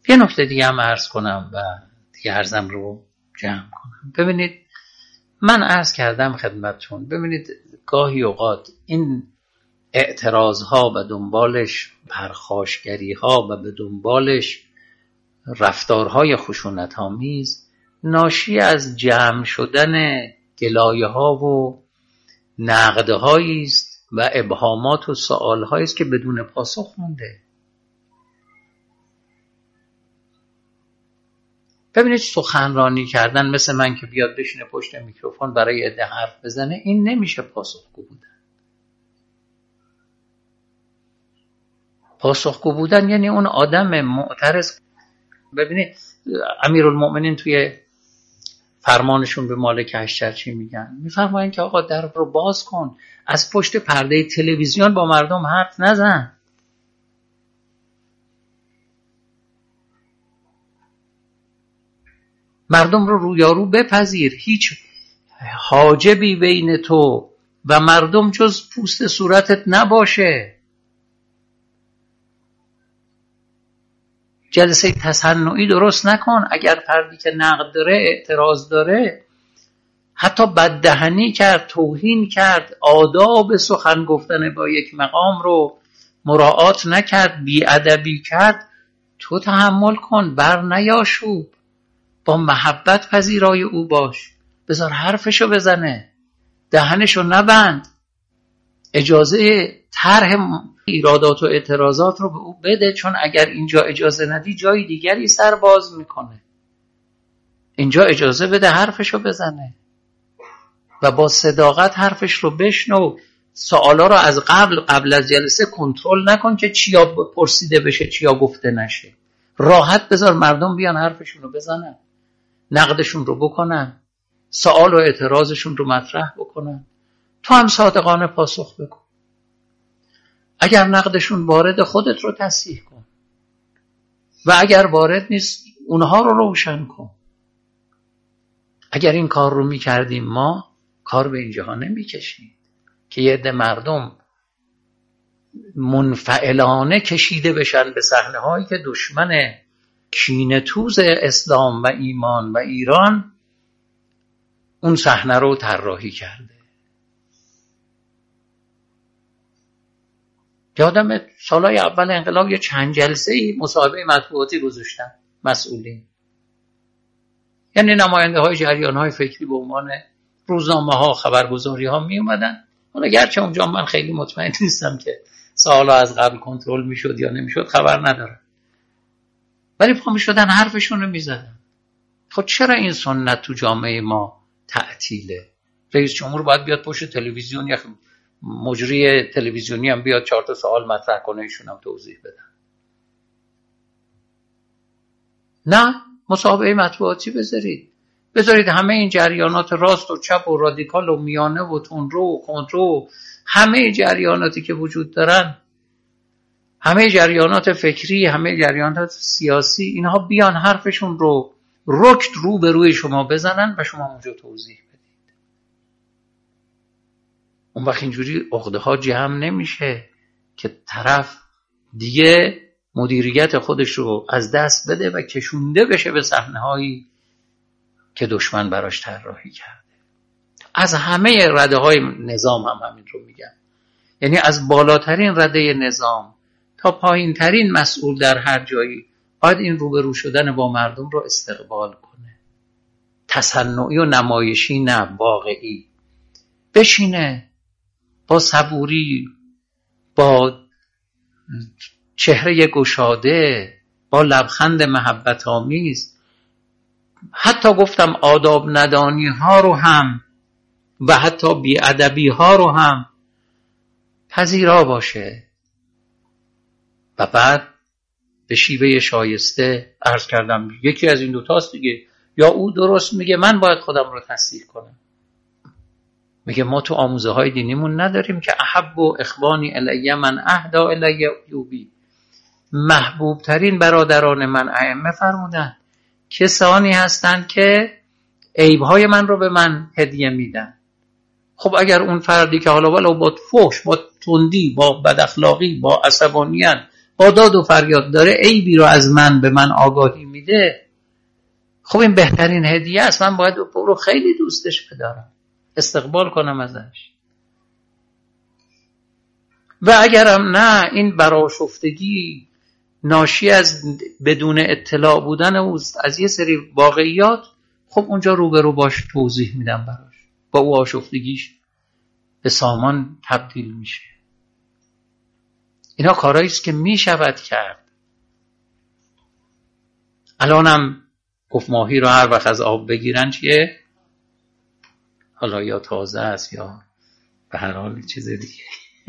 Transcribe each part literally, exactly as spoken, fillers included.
یه نکته دیگه هم عرض کنم و دیگه عرضم رو جمع کنم. ببینید من عرض کردم خدمتتون، ببینید گاهی اوقات این اعتراض ها و دنبالش پرخاشگری ها و به دنبالش رفتارهای خشونت آمیز ناشی از جمع شدن گلایه ها و نقد هایی است و ابهامات و سوال هایی است که بدون پاسخ مونده. ببینید سخنرانی کردن مثل من که بیاد بشینه پشت میکروفون برای عده حرف بزنه، این نمیشه پاسخگو بودن. پاسخگو بودن یعنی اون آدم معترض. ببینید امیرالمؤمنین توی فرمانشون به مالک اشتر چی میگن؟ میفرماین که آقا در رو باز کن، از پشت پرده تلویزیون با مردم حرف نزن. مردم رو رویارو بپذیر، هیچ حاجبی بین تو و مردم جز پوست صورتت نباشه. جلسه تصنعی درست نکن. اگر فردی که نقد داره، اعتراض داره، حتی بددهنی کرد، توهین کرد، آداب سخن گفتن با یک مقام رو مراعات نکرد، بی‌ادبی کرد، تو تحمل کن، بر نیاشوب، با محبت پذیرای او باش، بذار حرفشو بزنه، دهنشو نبند، اجازه طرح ایرادات و اعتراضات رو به او بده، چون اگر اینجا اجازه ندی جای دیگری سر باز میکنه. اینجا اجازه بده حرفشو بزنه و با صداقت حرفش رو بشنو. سوالا رو از قبل قبل از جلسه کنترل نکن که چیا پرسیده بشه چیا گفته نشه. راحت بذار مردم بیان حرفشون رو بزنن، نقدشون رو بکنن، سوال و اعتراضشون رو مطرح بکنن. تو هم صادقانه پاسخ بکن. اگر نقدشون وارد، خودت رو تصحیح کن و اگر وارد نیست اونها رو روشن کن. اگر این کار رو میکردیم ما کار به اینجاها نمیکشید که یه عده مردم منفعلانه کشیده بشن به صحنه هایی که دشمن کینه‌توز اسلام و ایمان و ایران اون صحنه رو طراحی کرده. یادم سالهای اول انقلاب یه چند جلسه‌ای مصاحبه مطبوعاتی گذاشتن مسئولین، یعنی نماینده های جریان های فکری به عنوان روزنامه ها، خبرگزاری ها می اومدن. حالا گرچه اونجا من خیلی مطمئن نیستم که سوالا از قبل کنترل میشد یا نمیشد، خبر ندارم، ولی پا می شدن حرفشون رو می زدن. خب چرا این سنت تو جامعه ما تعطیله؟ رئیس جمهور باید بیاد پشت تلویزیون، یا مجری تلویزیونی هم بیاد چهار تا سوال مطرح کنه، ایشون هم توضیح بدن. نه، مصاحبه مطبوعاتی بذارید. بذارید همه این جریانات راست و چپ و رادیکال و میانه و تندرو و کنترو، همه جریاناتی که وجود دارن، همه جریانات فکری، همه جریانات سیاسی، اینها بیان حرفشون رو رکت رو به روی شما بزنن و شما اونجا توضیح بدید. اون وقت اینجوری عقده ها جمع نمیشه که طرف دیگه مدیریت خودش رو از دست بده و کشونده بشه به صحنه هایی که دشمن براش طراحی کرده. از همه رده های نظام هم همین رو میگم، یعنی از بالاترین رده نظام تا پایین ترین مسئول در هر جایی باید این روبرو شدن با مردم رو استقبال کنه. تصنعی و نمایشی نه، واقعی. بشینه با صبوری، با چهره گشاده، با لبخند محبت آمیز، حتی گفتم آداب ندانی ها رو هم و حتی بی‌ادبی ها رو هم پذیرا باشه و بعد به شیوه شایسته عرض کردم یکی از این دوتاست دیگه، یا او درست میگه من باید خودم رو تصحیح کنم. میگه ما تو آموزه های دینیمون نداریم که احب و اخوانی الی من اهدا الی عیوبی، محبوب ترین برادران من ائمه فرمودن کسانی هستند که عیب‌های من رو به من هدیه میدن. خب اگر اون فردی که حالا ولو با فحش، با تندی، با بد اخلاقی، با عصبانیت، با داد و فریاد داره عیبی رو از من به من آگاهی میده، خب این بهترین هدیه است. من باید او رو خیلی دوستش بدارم، استقبال کنم ازش. و اگرم نه این برآشفتگی ناشی از بدون اطلاع بودن اوست از یه سری واقعیات، خب اونجا روبرو باش توضیح میدم براش، با او آشفتگیش به سامان تبدیل میشه. اینا کارهایی است که میشود کرد. الانم گفت ماهی رو هر وقت از آب بگیرن چیه؟ حالا یا تازه است یا به هر حال چیز دیگه.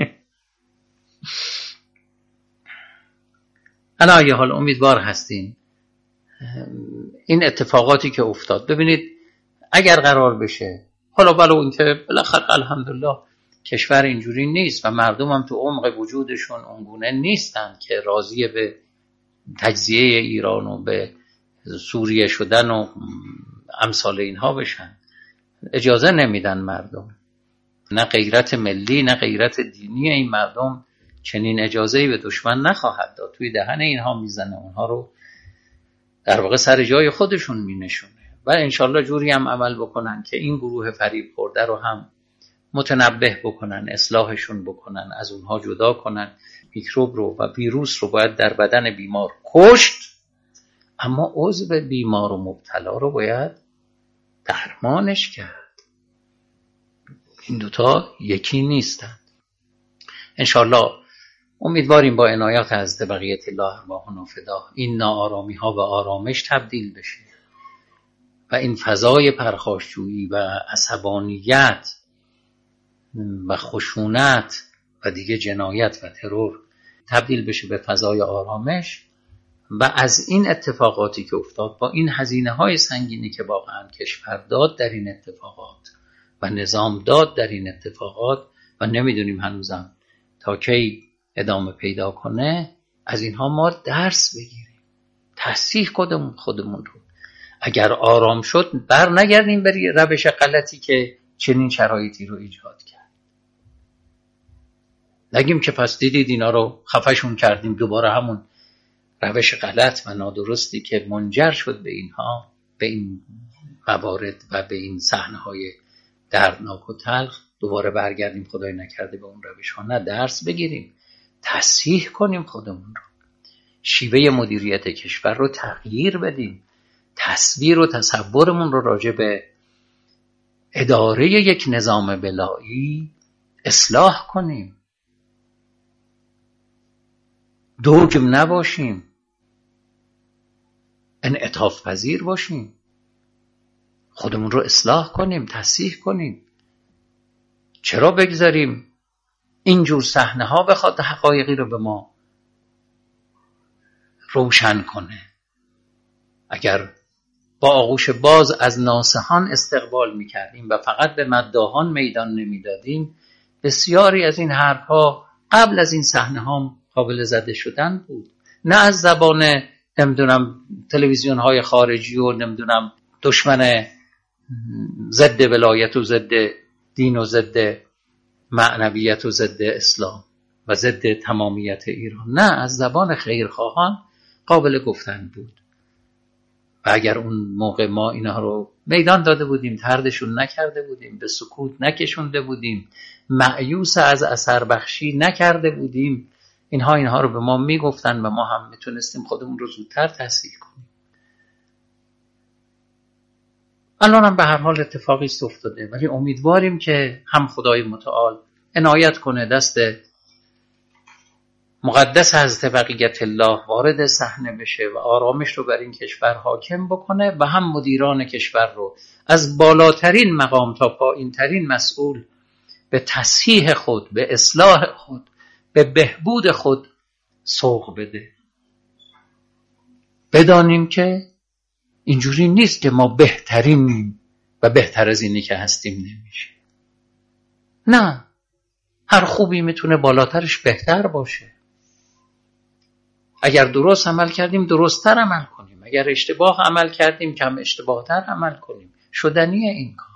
الان یه حال امیدوار هستیم این اتفاقاتی که افتاد. ببینید اگر قرار بشه، حالا ولو اینکه بالاخره الحمدلله کشور اینجوری نیست و مردم هم تو عمق وجودشون اونگونه نیستن که راضی به تجزیه ایران و به سوریه شدن و امثال اینها بشن، اجازه نمیدن مردم. نه غیرت ملی نه غیرت دینی این مردم چنین اجازه‌ای به دشمن نخواهد داد. توی دهن اینها میزنه، اونها رو در واقع سر جای خودشون مینشونه. و انشالله جوری هم عمل بکنن که این گروه فریب خورده رو هم متنبه بکنن، اصلاحشون بکنن، از اونها جدا کنن. میکروب رو و ویروس رو باید در بدن بیمار کشت، اما عضو بیمار و مبتلا رو باید درمانش کرد. این دوتا یکی نیستن. انشالله امیدواریم با عنایت از بقیت الله ارواحنا فدا این ناآرامی ها و آرامش تبدیل بشه و این فضای پرخاشجویی و عصبانیت و خشونت و دیگه جنایت و ترور تبدیل بشه به فضای آرامش. و از این اتفاقاتی که افتاد، با این هزینه های سنگینی که واقعا کشور داد در این اتفاقات و نظام داد در این اتفاقات و نمیدونیم هنوزم تا کی ادامه پیدا کنه، از اینها ما درس بگیریم، تصحیح خودمون خودمون رو. اگر آرام شد بر نگردیم بری روش غلطی که چنین شرایطی رو ایجاد کرد. نگیم که پس دیدید اینا رو خفشون کردیم، دوباره همون روش غلط و نادرستی که منجر شد به اینها، به این موارد و به این صحنه‌های دردناک و تلخ، دوباره برگردیم خدای نکرده به اون روش ها. نه، درس بگیریم، تصحیح کنیم خودمون رو، شیوه مدیریت کشور رو تغییر بدیم، تصویر و تصورمون رو راجع به اداره یک نظام ولایی اصلاح کنیم، دوگم نباشیم، انعطاف پذیر باشیم، خودمون رو اصلاح کنیم، تصحیح کنیم. چرا بگذاریم اینجور صحنه ها بخواد حقایقی رو به ما روشن کنه؟ اگر با آغوش باز از ناصحان استقبال میکردیم و فقط به مداحان میدان نمیدادیم، بسیاری از این حرفها قبل از این صحنه ها قابل زده شدن بود. نه از زبان نمیدونم تلویزیون های خارجی و نمیدونم دشمن ضد ولایت و ضد دین و ضد معنویت و ضد اسلام و ضد تمامیت ایران، نه، از زبان خیرخواهان قابل گفتن بود. و اگر اون موقع ما اینها رو میدان داده بودیم، طردشون نکرده بودیم، به سکوت نکشونده بودیم، مایوس از اثر بخشی نکرده بودیم، اینها اینها رو به ما میگفتن و ما هم میتونستیم خودمون رو زودتر تصحیح کنیم. الان هم به هر حال اتفاقی است افتاده، ولی امیدواریم که هم خدای متعال عنایت کنه، دست مقدس حضرت بقیت الله وارد صحنه بشه و آرامش رو بر این کشور حاکم بکنه و هم مدیران کشور رو از بالاترین مقام تا پایین ترین مسئول به تصحیح خود، به اصلاح خود، به بهبود خود سوق بده. بدانیم که اینجوری نیست که ما بهترین و بهتر از اینی که هستیم نمیشه. نه، هر خوبی میتونه بالاترش بهتر باشه. اگر درست عمل کردیم درست‌تر عمل کنیم، اگر اشتباه عمل کردیم کم اشتباه‌تر عمل کنیم. شدنیه این کار.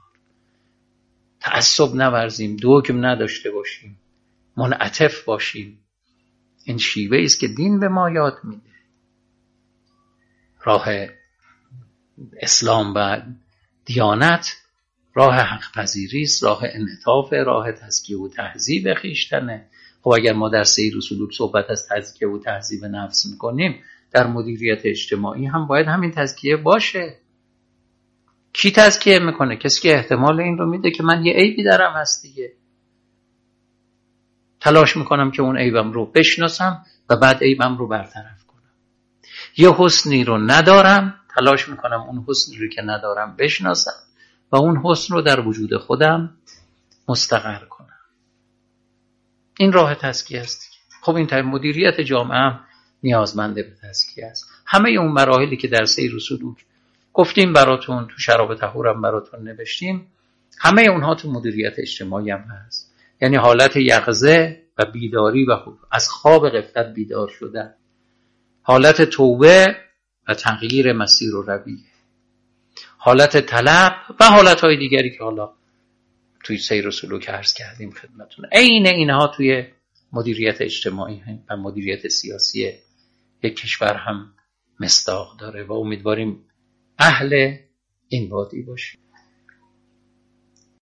تعصب نورزیم، دوگم نداشته باشیم، منعطف باشیم، این شیوه است که دین به ما یاد میده. راه اسلام و دیانت راه حق پذیری است، راه انعطاف، راه تزکیه و تهذیب خویشتنه. خب اگر ما در سیر و سلوک صحبت از تزکیه و تهذیب نفس میکنیم، در مدیریت اجتماعی هم باید همین تزکیه باشه. کی تزکیه میکنه؟ کسی که احتمال این رو میده که من یه عیبی دارم هست دیگه. تلاش میکنم که اون عیبم رو بشناسم و بعد عیبم رو برطرف کنم. یه حسنی رو ندارم، تلاش میکنم اون حسنی رو که ندارم بشناسم و اون حسن رو در وجود خودم مستقر کنم. این راه تزکیه است. خب این طریق مدیریت جامعه هم نیازمند به تزکیه است. همه اون مراحلی که در سیر و سلوک گفتیم براتون، تو شراب طهورم براتون نوشتیم، همه اونها تو مدیریت اجتماعی هم هست. یعنی حالت یقظه و بیداری و خوب از خواب غفلت بیدار شدن، حالت توبه و تغییر مسیر و رویه، حالت طلب و حالتهای دیگری که حالا توی سیر و سلوک عرض کردیم خدمتتون. عین اینها توی مدیریت اجتماعی و مدیریت سیاسی یک کشور هم مصداق داره و امیدواریم اهل این وادی باشیم.